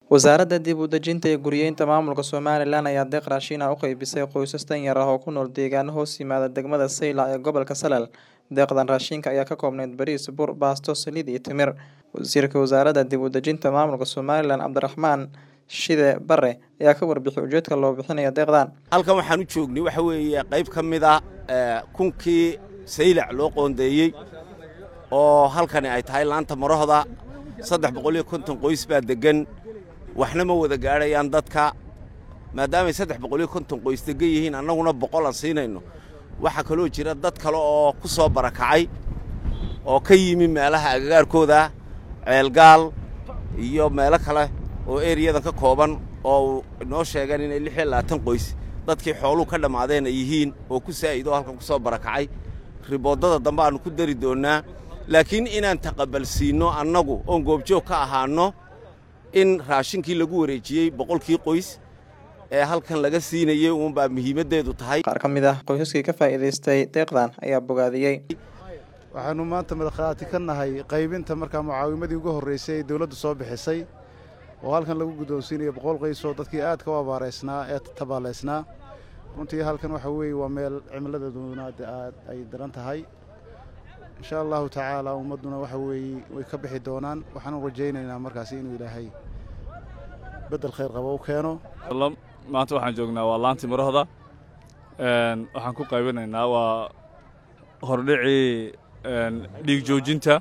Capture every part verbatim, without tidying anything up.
Wasaaradda dib u dejinta iyo guryeynta maamulka Somaliland ayaa deeq raashin ah u qaybisay qoysas danyar ah oo ku nool deegaano hoos yimaada degmada Seylac ee gobolka Salal. Deeqdan raashinka ayaa ka koobnayd bariis, bur, baasto, saliid iyo timir. Wasiirka Wasaaradda dib u dejinta maamulka Somaliland Cabdiraxmaan Shide Bare ayaa ka warbixiyay ujeedka loo bixinayo deeqdan. Halkan waxaan u joognay waxa weeye qayb ka mid ah kunkii Seylac loo qoondeeyay oo halkan ay tahay laanta Marohda saddex boqol iyo konton qoys baa degan. waxna ma wada gaarayaan dadka maadaama saddex boqol iyo konton qoys degan yihiin annaguna boqol aan siinayno. waxa kale oo jira dad kale oo ku soo barakacay oo ka yimi meelaha agagaarkooda ceelgaal iyo meelo kale oo area-dan ka kooban oo noo sheegan inay lix iyo labaatan qoys dadkii xooluhu ka dhamaadeen ay yihiin oo ku saa'ido halkan ku soo barakacay. riboodada dambe aanu ku dari doonaa laakiin inaan taqabalsiino annagu oo goobjoog ka ahaano in raashinkii lagu wareejiyay boqolkii qoys ee halkan laga siinayay uun baa muhiimadeedu tahay. Qaar ka mid ah qoysaskii ka faa'iideystay deeqdan ayaa bogaadiyay. waxaanu maanta madaxaati ka nahay qaybinta markaa mucaawimadii ugu horeysay dawladdu soo bixisay oo halkan lagu guddoonsiinayo boqol qoys oo dadkii aad ka abaareysnaa ee tabaaleysnaa. runtii halkan waxa weeye waa meel cimiladeeduna aad ay daran tahay. insha allahu tacaala ummaduna waxa weeye way ka bixi doonaan. waxaan rajaynaynaa markaasi inuu ilaahay bedel khayr qabo u keeno. maanta waxaan joognaa waa laantii Marohda een waxaan ku qaybinaynaa waa hordhicii een dhiig joojinta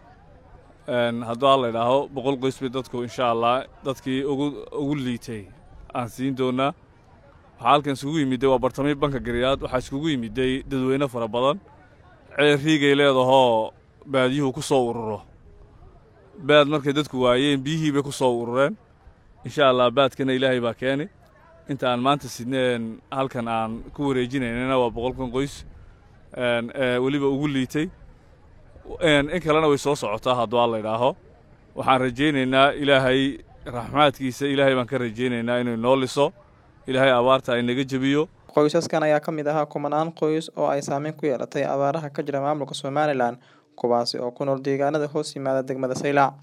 een haddii la yiraahdo boqol qoys bay dadku insha Allah dadkii ugu ugu liitay aan siin doonaa. waxa halkan isugu yimid waa bartamay banka Gariyaad waxa isugu yimid dadweyne fara badan ceeriigay leedahay baadiyuhu ku soo ururo baad markay dadku waayeen biyihii bay ku soo urureen. insha Allah baadkana Ilaahay baa keenay inta aan maanta sidneen halkan aan ku wareejinaynaa waa boqol qoys een waliba ugu liitay een in kalena way soo socotaa haddii la yiraahdo. waxaan rajaynaynaa Ilaahay raxmaadkiisa Ilaahay baan ka rajaynaynaa inuu noo liso Ilaahay abaarta ay naga jabiyo. qoysaskan ayaa ka mid ah kumanaan qoys oo ay saameyn ku yeelatay abaaraha ka jira maamulka Somaliland kuwaasi oo ku nool deegaanada hoos yimaada degmada Seylac.